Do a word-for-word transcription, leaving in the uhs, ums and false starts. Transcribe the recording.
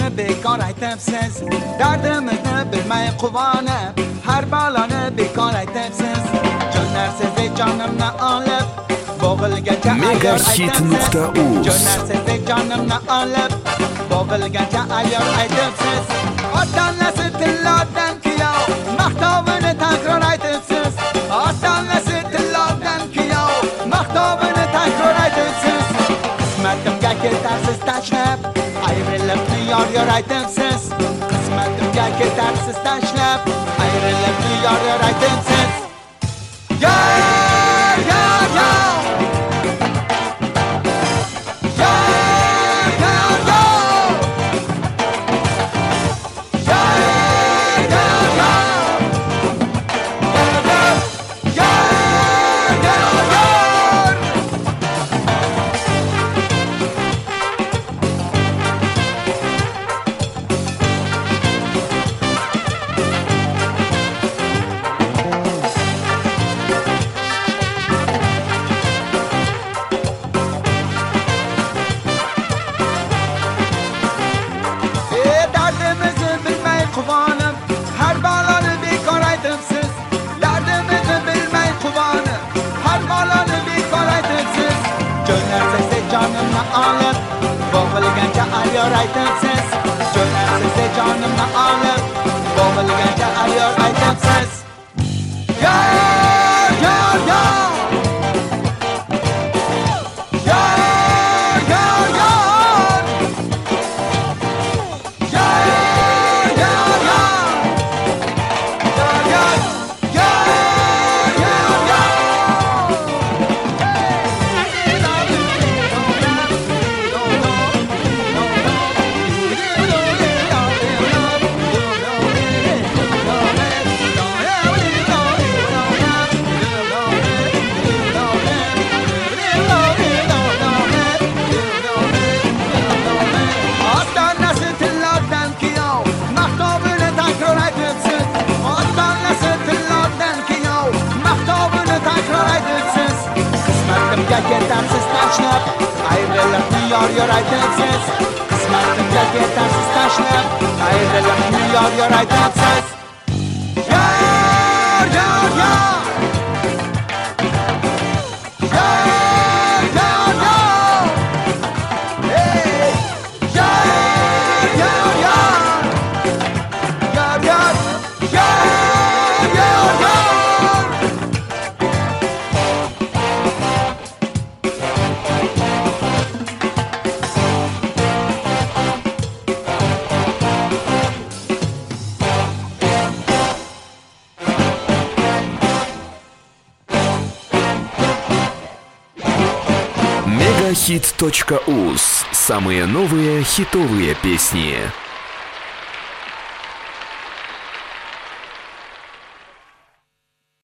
baloni bekor aytibsiz, dardimizni bilmay quvonib, har baloni bekor aytibsiz. Jo'narsiz jonimni olib, bo'g'ilgacha ayyor aytibsiz. Jo'narsiz jonimni olib, bo'g'ilgacha ayyor aytibsiz. Ota-onasi tillardan kuyov, maqtovini takror aytibsiz. Ota-onasi tillardan kuyov, maqtovini takror aytibsiz. Qismatimga ketarsiz tashlab, ayrilibni yor-yor aytibsiz. Qismatimga ketarsiz tashlab, ayrilibni yor-yor aytibsiz. Yor, yor, yor. Quvonib, har baloni bekor aytibsiz. Dardimizni bilmay quvonib, har baloni bekor aytibsiz. Jo'narsiz jonimni olib, bo'g'ilgancha ayyor aytibsiz. Jo'narsiz jonimni olib, bo'g'ilgancha ayyor aytibsiz. Yor, yor, yor. Ketarsiz tashlab, ayrilibni yor-yor aytibsiz. Qismatimga ketarsiz tashlab, ayrilibni yor-yor aytibsiz. Yor, yor, yor. Yor, yor, yor. Hey, yor, yor, yor. Yor, yor, yor, yor, yor. Мегахит точка уз. Самые новые хитовые песни.